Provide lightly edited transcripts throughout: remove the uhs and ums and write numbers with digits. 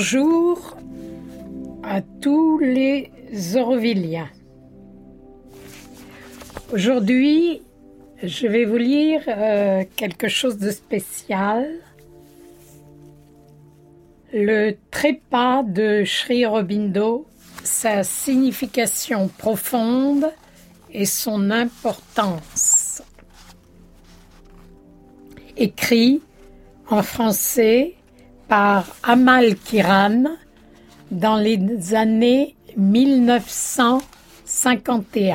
Bonjour à tous les Aurovilliens. Aujourd'hui, je vais vous lire quelque chose de spécial. Le trépas de Sri Aurobindo, sa signification profonde et son importance. Écrit en français par Amal Kiran dans les années 1951.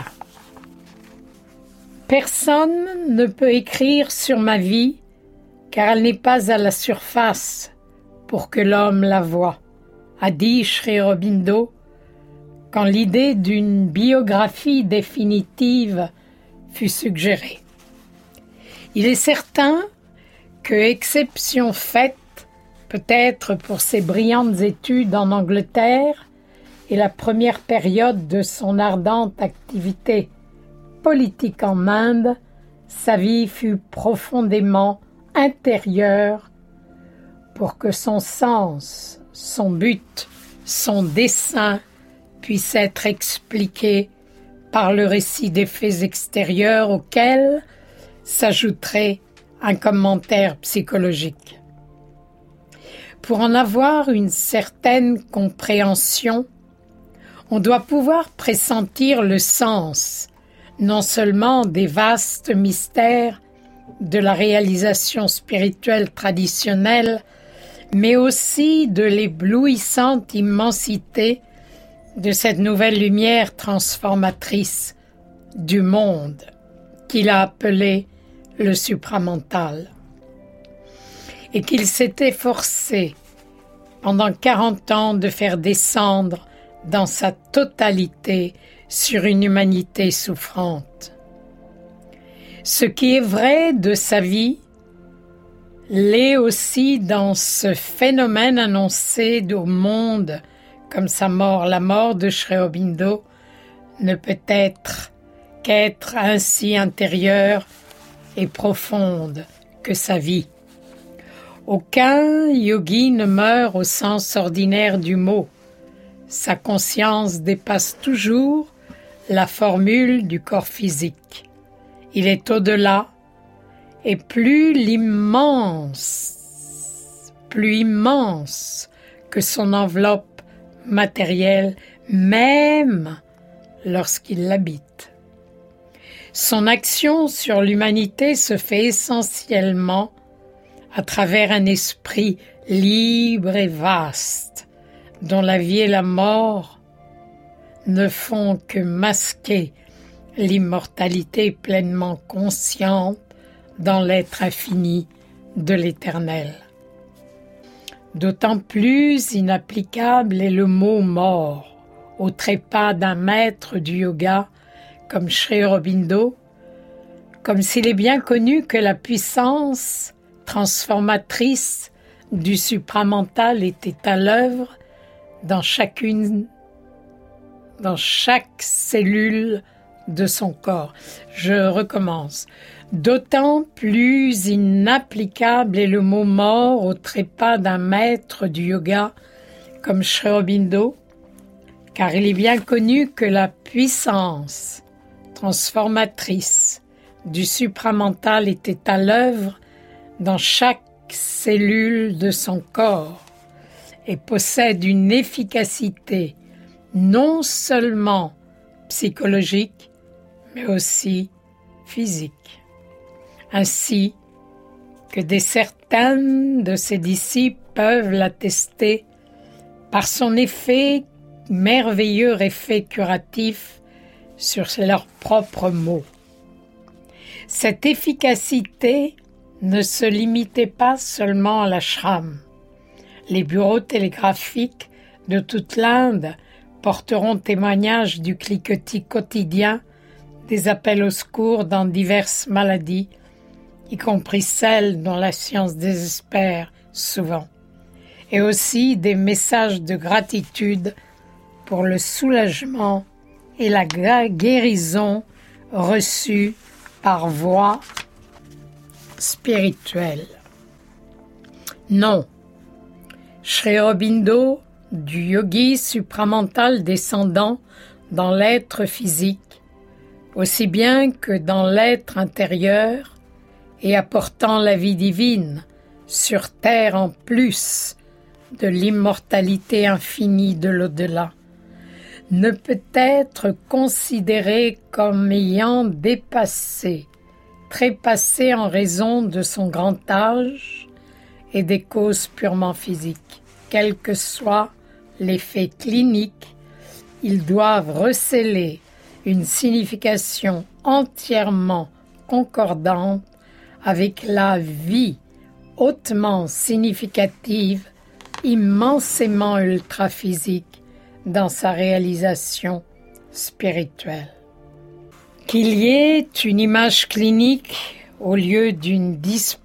Personne ne peut écrire sur ma vie car elle n'est pas à la surface pour que l'homme la voie, a dit Sri Aurobindo quand l'idée d'une biographie définitive fut suggérée. Il est certain que, exception faite, peut-être pour ses brillantes études en Angleterre et la première période de son ardente activité politique en Inde, sa vie fut profondément intérieure pour que son sens, son but, son dessein puisse être expliqué par le récit des faits extérieurs auxquels s'ajouterait un commentaire psychologique. Pour en avoir une certaine compréhension, on doit pouvoir pressentir le sens, non seulement des vastes mystères de la réalisation spirituelle traditionnelle, mais aussi de l'éblouissante immensité de cette nouvelle lumière transformatrice du monde qu'il a appelée le supramental, et qu'il s'est efforcé pendant 40 ans de faire descendre dans sa totalité sur une humanité souffrante. Ce qui est vrai de sa vie l'est aussi dans ce phénomène annoncé au monde comme sa mort. La mort de Sri Aurobindo ne peut être qu'être ainsi intérieure et profonde que sa vie. Aucun yogi ne meurt au sens ordinaire du mot. Sa conscience dépasse toujours la formule du corps physique. Il est au-delà et plus immense que son enveloppe matérielle, même lorsqu'il l'habite. Son action sur l'humanité se fait essentiellement à travers un esprit libre et vaste, dont la vie et la mort ne font que masquer l'immortalité pleinement consciente dans l'être infini de l'Éternel. D'autant plus inapplicable est le mot mort au trépas d'un maître du yoga comme Sri Aurobindo, comme s'il est bien connu que la puissance transformatrice du supramental était à l'œuvre dans chaque cellule de son corps. Je recommence. D'autant plus inapplicable est le mot mort au trépas d'un maître du yoga comme Sri Aurobindo, car il est bien connu que la puissance transformatrice du supramental était à l'œuvre dans chaque cellule de son corps et possède une efficacité non seulement psychologique, mais aussi physique. Ainsi que certains de ses disciples peuvent l'attester par son merveilleux effet curatif sur leurs propres maux. Cette efficacité ne se limitait pas seulement à l'ashram. Les bureaux télégraphiques de toute l'Inde porteront témoignage du cliquetis quotidien des appels au secours dans diverses maladies, y compris celles dont la science désespère souvent, et aussi des messages de gratitude pour le soulagement et la guérison reçus par voie spirituelle. Non, Sri Aurobindo, du yogi supramental descendant dans l'être physique, aussi bien que dans l'être intérieur, et apportant la vie divine sur terre en plus de l'immortalité infinie de l'au-delà, ne peut être considéré comme ayant dépassé, trépassé en raison de son grand âge et des causes purement physiques. Quel que soit l'effet clinique, ils doivent recéler une signification entièrement concordante avec la vie hautement significative, immensément ultra-physique dans sa réalisation spirituelle. Qu'il y ait une image clinique au lieu d'une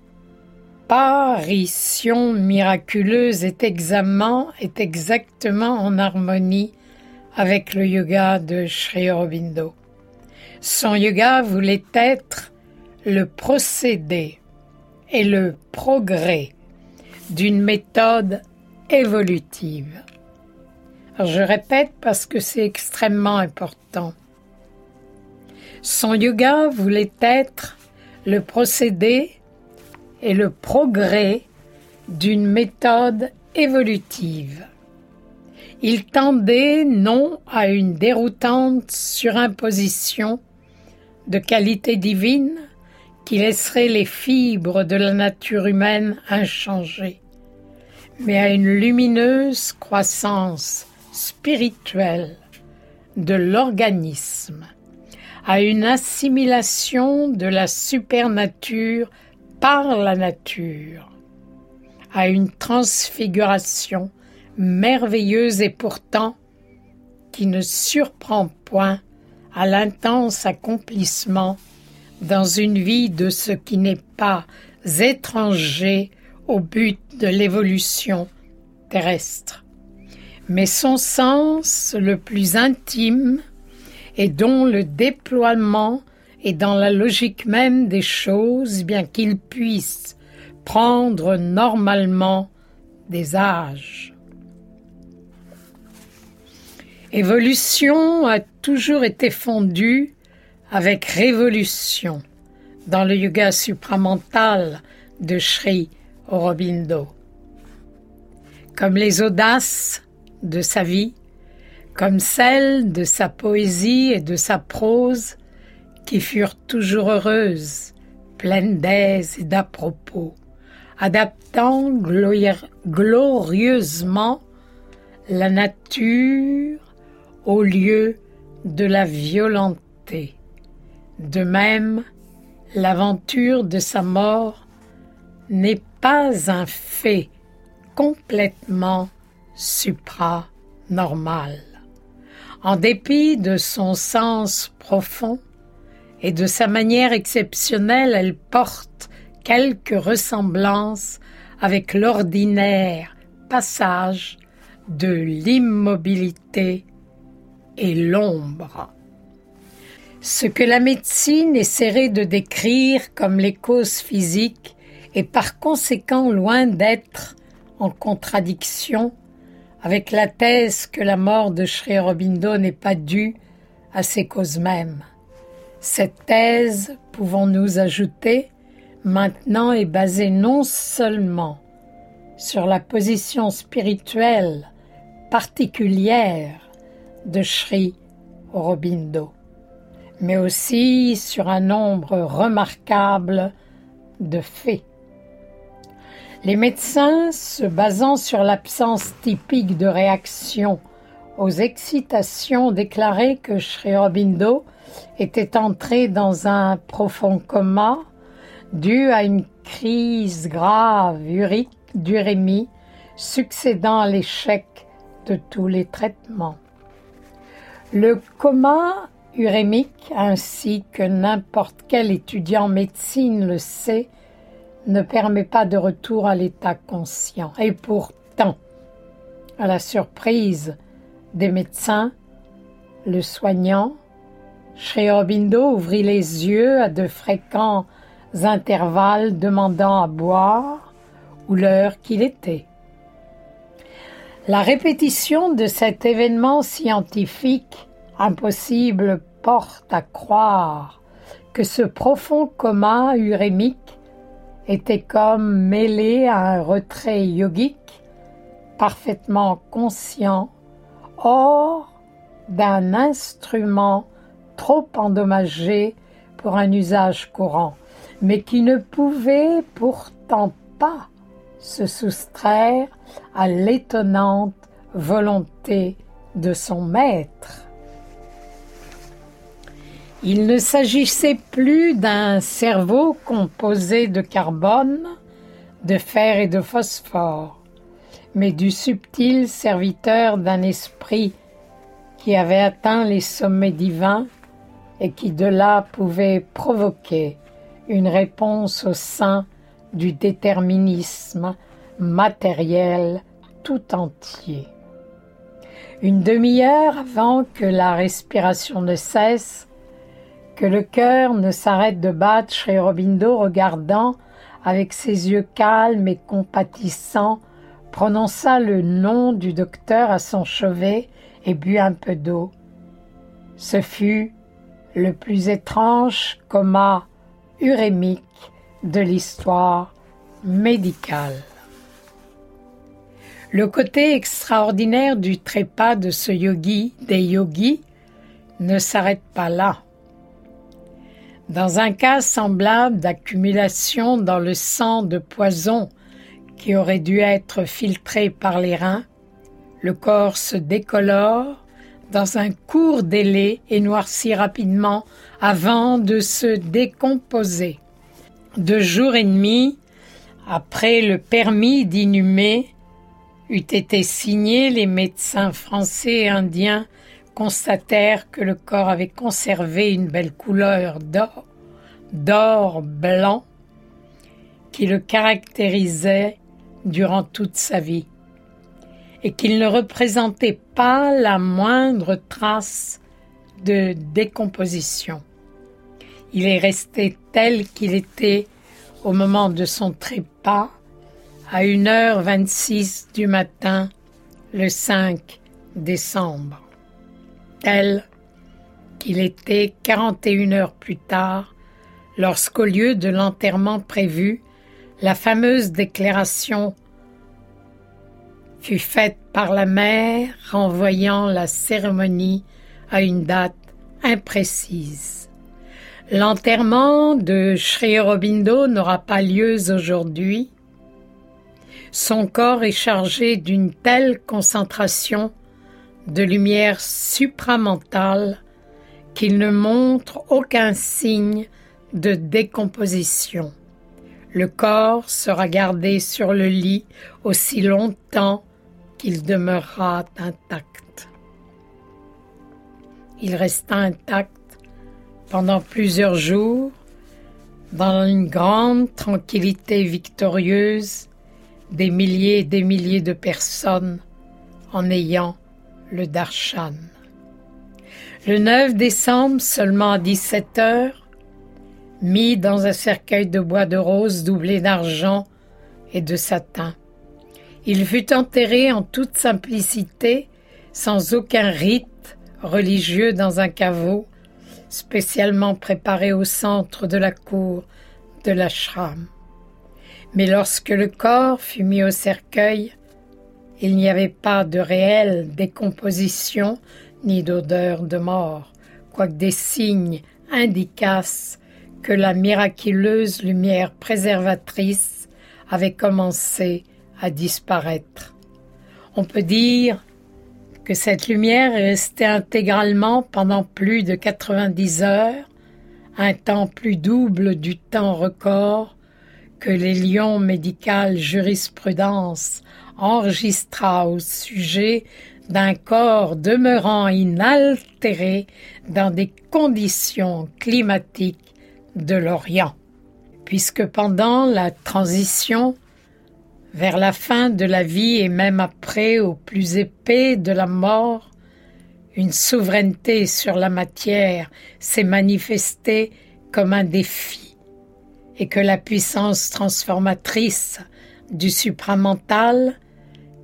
disparition miraculeuse est exactement en harmonie avec le yoga de Sri Aurobindo. Son yoga voulait être le procédé et le progrès d'une méthode évolutive. Alors je répète parce que c'est extrêmement important. Son yoga voulait être le procédé et le progrès d'une méthode évolutive. Il tendait non à une déroutante surimposition de qualité divine qui laisserait les fibres de la nature humaine inchangées, mais à une lumineuse croissance spirituelle de l'organisme, à une assimilation de la supernature par la nature, à une transfiguration merveilleuse et pourtant qui ne surprend point à l'intense accomplissement dans une vie de ce qui n'est pas étranger au but de l'évolution terrestre. Mais son sens le plus intime et dont le déploiement est dans la logique même des choses, bien qu'il puisse prendre normalement des âges. Évolution a toujours été fondue avec révolution dans le yoga supramental de Sri Aurobindo. Comme les audaces de sa vie, comme celles de sa poésie et de sa prose, qui furent toujours heureuses, pleines d'aise et d'à-propos, adaptant glorieusement la nature au lieu de la violenté. De même, l'aventure de sa mort n'est pas un fait complètement supranormal. En dépit de son sens profond et de sa manière exceptionnelle, elle porte quelques ressemblances avec l'ordinaire passage de l'immobilité et l'ombre. Ce que la médecine essaierait de décrire comme les causes physiques est par conséquent loin d'être en contradiction avec la thèse que la mort de Sri Aurobindo n'est pas due à ces causes mêmes. Cette thèse, pouvons-nous ajouter, maintenant est basée non seulement sur la position spirituelle particulière de Sri Aurobindo, mais aussi sur un nombre remarquable de faits. Les médecins, se basant sur l'absence typique de réaction aux excitations, déclaraient que Sri Aurobindo était entré dans un profond coma dû à une crise grave d'urémie succédant à l'échec de tous les traitements. Le coma urémique, ainsi que n'importe quel étudiant en médecine le sait, ne permet pas de retour à l'état conscient. Et pourtant, à la surprise des médecins, le soignant, Sri Aurobindo ouvrit les yeux à de fréquents intervalles, demandant à boire ou l'heure qu'il était. La répétition de cet événement scientifique impossible porte à croire que ce profond coma urémique était comme mêlé à un retrait yogique parfaitement conscient, hors d'un instrument trop endommagé pour un usage courant, mais qui ne pouvait pourtant pas se soustraire à l'étonnante volonté de son maître. Il ne s'agissait plus d'un cerveau composé de carbone, de fer et de phosphore, mais du subtil serviteur d'un esprit qui avait atteint les sommets divins et qui de là pouvait provoquer une réponse au sein du déterminisme matériel tout entier. Une demi-heure avant que la respiration ne cesse, que le cœur ne s'arrête de battre, Sri Aurobindo, regardant avec ses yeux calmes et compatissants, prononça le nom du docteur à son chevet et but un peu d'eau. Ce fut le plus étrange coma urémique de l'histoire médicale. Le côté extraordinaire du trépas de ce yogi, des yogis, ne s'arrête pas là. Dans un cas semblable d'accumulation dans le sang de poison qui aurait dû être filtré par les reins, le corps se décolore dans un court délai et noircit rapidement avant de se décomposer. 2 jours et demi après le permis d'inhumer eût été signé, les médecins français et indiens constatèrent que le corps avait conservé une belle couleur d'or blanc qui le caractérisait durant toute sa vie et qu'il ne représentait pas la moindre trace de décomposition. Il est resté tel qu'il était au moment de son trépas à 1h26 du matin le 5 décembre. Tel qu'il était 41 heures plus tard, lorsqu'au lieu de l'enterrement prévu, la fameuse déclaration fut faite par la mère, renvoyant la cérémonie à une date imprécise. L'enterrement de Sri Aurobindo n'aura pas lieu aujourd'hui. Son corps est chargé d'une telle concentration de lumière supramentale qu'il ne montre aucun signe de décomposition. Le corps sera gardé sur le lit aussi longtemps qu'il demeurera intact. Il resta intact pendant plusieurs jours, dans une grande tranquillité victorieuse, des milliers et des milliers de personnes en ayant le darshan. Le 9 décembre, seulement à 17 heures, mis dans un cercueil de bois de rose doublé d'argent et de satin, il fut enterré en toute simplicité, sans aucun rite religieux dans un caveau, spécialement préparé au centre de la cour de l'ashram. Mais lorsque le corps fut mis au cercueil, il n'y avait pas de réelle décomposition ni d'odeur de mort, quoique des signes indiquassent que la miraculeuse lumière préservatrice avait commencé à disparaître. On peut dire que cette lumière est restée intégralement pendant plus de 90 heures, un temps plus double du temps record que les Lions médicales jurisprudence enregistra au sujet d'un corps demeurant inaltéré dans des conditions climatiques de l'Orient. Puisque pendant la transition vers la fin de la vie et même après, au plus épais de la mort, une souveraineté sur la matière s'est manifestée comme un défi et que la puissance transformatrice du supramental,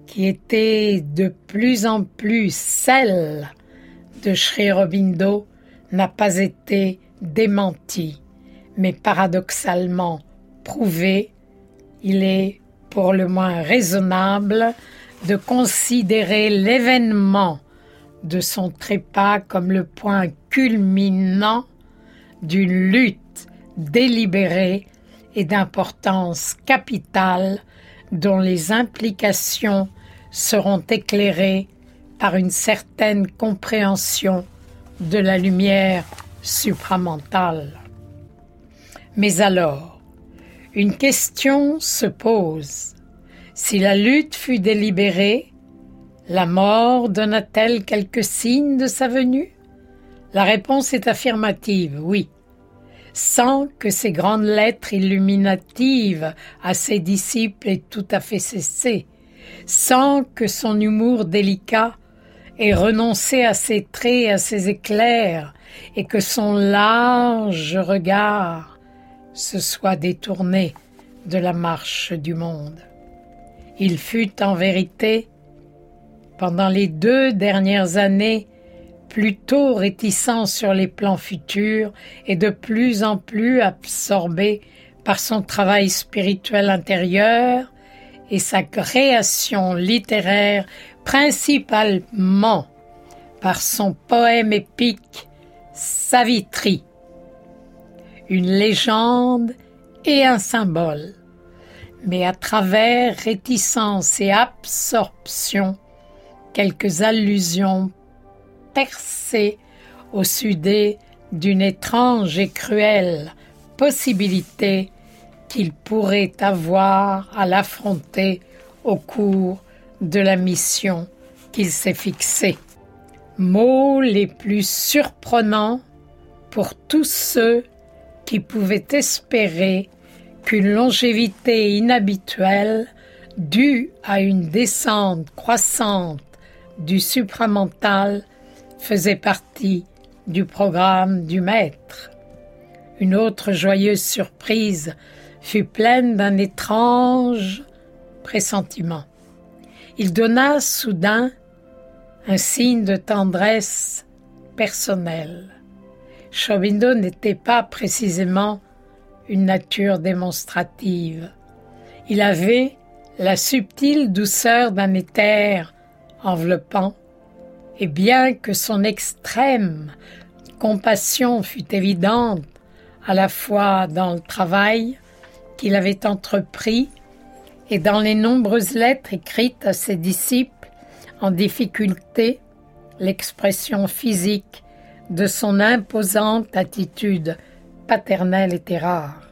qui était de plus en plus celle de Sri Aurobindo, n'a pas été démentie, mais paradoxalement prouvée. Il est pour le moins raisonnable de considérer l'événement de son trépas comme le point culminant d'une lutte délibérée et d'importance capitale dont les implications seront éclairées par une certaine compréhension de la lumière supramentale. Mais alors, une question se pose. Si la lutte fut délibérée, la mort donna-t-elle quelques signes de sa venue? La réponse est affirmative, oui. Sans que ces grandes lettres illuminatives à ses disciples aient tout à fait cessé, sans que son humour délicat ait renoncé à ses traits et à ses éclairs, et que son large regard se soit détourné de la marche du monde. Il fut en vérité, pendant les 2 dernières années, plutôt réticent sur les plans futurs et de plus en plus absorbé par son travail spirituel intérieur et sa création littéraire, principalement par son poème épique Savitri, une légende et un symbole, mais à travers réticence et absorption, quelques allusions percées au sujet d'une étrange et cruelle possibilité qu'il pourrait avoir à l'affronter au cours de la mission qu'il s'est fixée. Mots les plus surprenants pour tous ceux qui pouvaient espérer qu'une longévité inhabituelle due à une descente croissante du supramental faisait partie du programme du maître. Une autre joyeuse surprise fut pleine d'un étrange pressentiment. Il donna soudain un signe de tendresse personnelle. Sri Aurobindo n'était pas précisément une nature démonstrative. Il avait la subtile douceur d'un éther enveloppant, et bien que son extrême compassion fût évidente à la fois dans le travail qu'il avait entrepris et dans les nombreuses lettres écrites à ses disciples en difficulté, l'expression physique de son imposante attitude paternelle était rare.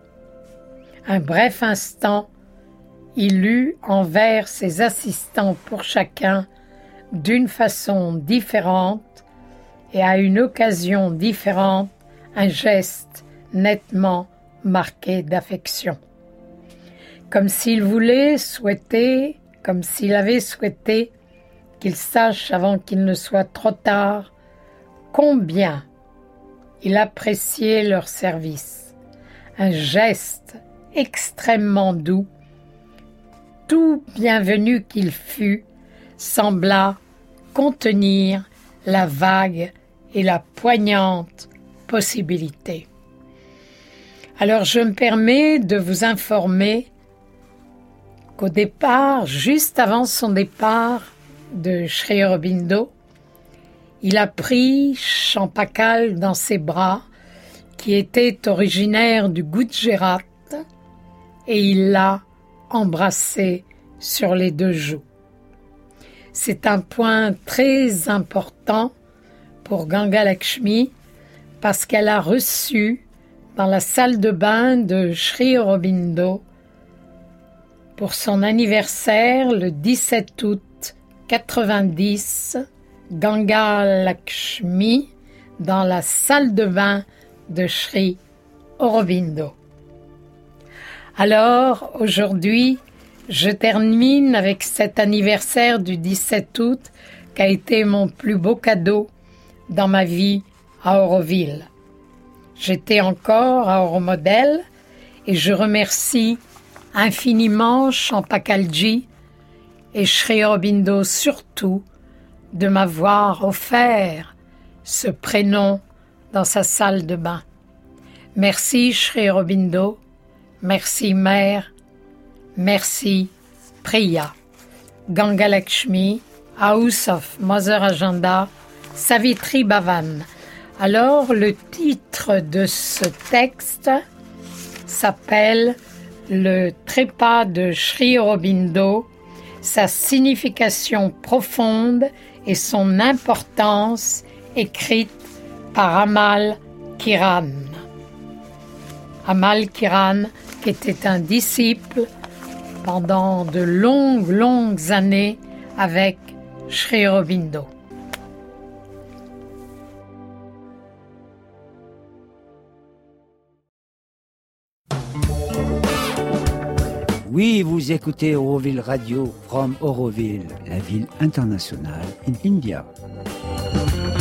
Un bref instant, il eut envers ses assistants pour chacun, d'une façon différente et à une occasion différente, un geste nettement marqué d'affection. Comme s'il avait souhaité qu'il sache avant qu'il ne soit trop tard combien il appréciait leur service. Un geste extrêmement doux, tout bienvenu qu'il fût, sembla contenir la vague et la poignante possibilité. Alors je me permets de vous informer qu'au départ, juste avant son départ de Sri Aurobindo, il a pris Champakal dans ses bras, qui était originaire du Gujarat, et il l'a embrassé sur les 2 joues. C'est un point très important pour Ganga Lakshmi parce qu'elle a reçu dans la salle de bain de Sri Aurobindo pour son anniversaire le 17 août 90, Ganga Lakshmi dans la salle de bain de Sri Aurobindo. Alors, aujourd'hui, je termine avec cet anniversaire du 17 août qui a été mon plus beau cadeau dans ma vie à Auroville. J'étais encore à Euromodel et je remercie infiniment Champakalji et Sri Aurobindo surtout de m'avoir offert ce prénom dans sa salle de bain. Merci Sri Aurobindo, merci Mère, merci Priya. Ganga Lakshmi, House of Mother Agenda, Savitri Bhavan. Alors le titre de ce texte s'appelle Le trépas de Sri Aurobindo, sa signification profonde et son importance, écrite par Amal Kiran. Amal Kiran, qui était un disciple pendant de longues années avec Sri Aurobindo. Oui, vous écoutez Auroville Radio from Auroville, la ville internationale in India.